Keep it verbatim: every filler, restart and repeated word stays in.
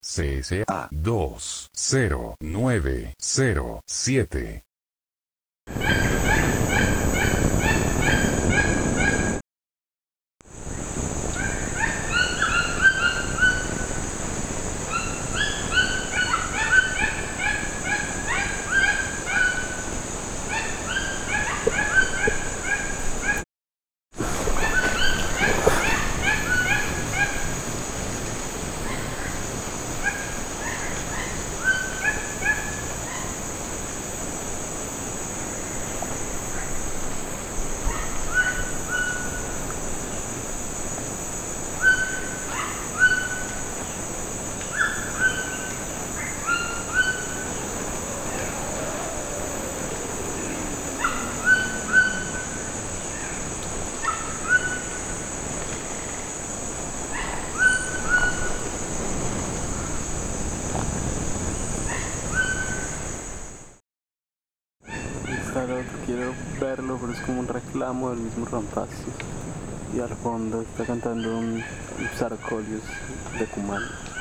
C S A dos cero nueve cero siete. Está el otro, quiero verlo, pero es como un reclamo del mismo Rampastos. Y al fondo está cantando un, un Sarcolios de Cumán.